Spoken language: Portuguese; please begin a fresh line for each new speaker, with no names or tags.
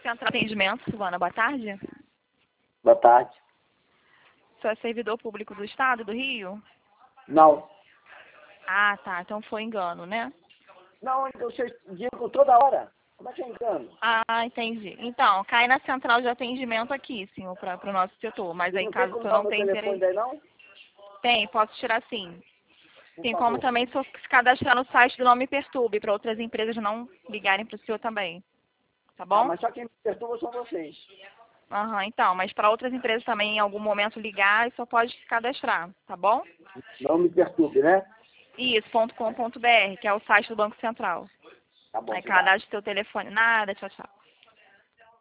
Central de Atendimento, Silvana, boa tarde.
Boa tarde.
O senhor é servidor público do Estado do Rio?
Não.
Ah, tá. Então foi engano, né?
Não, vocês digam toda hora. Como é que é engano?
Ah, entendi. Então, cai na central de atendimento aqui, senhor, para o nosso setor. Mas aí,
Não tem
caso o
como
senhor
dar
não
meu
tenha
telefone
interesse...
daí, não?
Tem, posso tirar sim.
Por
Tem como
favor.
também se cadastrar no site do Não Me Perturbe, para outras empresas não ligarem para o senhor também. Tá
Ah,
bom?
mas só quem me perturba são vocês.
Aham, então, mas para outras empresas também em algum momento ligar, só pode se cadastrar, tá bom?
Não me perturbe, né?
Isso, .com.br, que é o site do Banco Central.
Tá bom,
Aí
obrigado.
cadastre seu telefone. Nada, tchau, tchau.